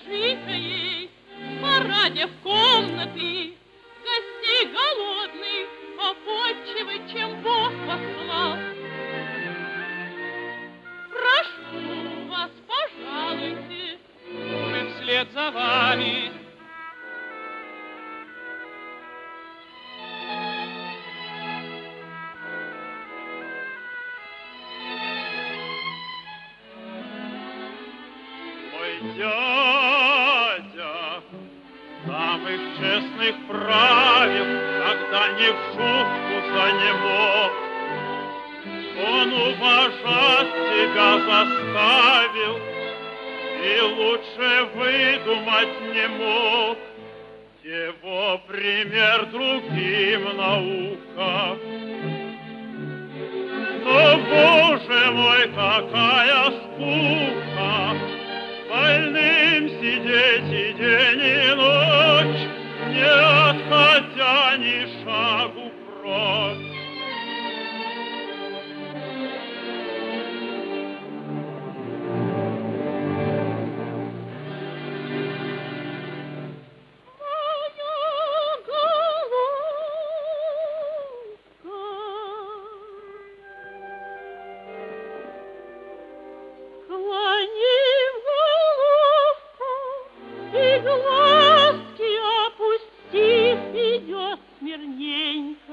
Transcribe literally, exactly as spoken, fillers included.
житоей, пора в комнаты, гостей голодных попотчевать, чем Бог послал. Прошу вас, пожалуйте, мы вслед за вами. Дядя самых честных правил, когда не в шутку занемог, он уважать тебя заставил и лучше выдумать не мог. Его пример другим наука. Но, Боже мой, какая скука! Больным сидеть и день, и ночь, не отходя ни шагу прочь. Глазки опустив, идет смирнень.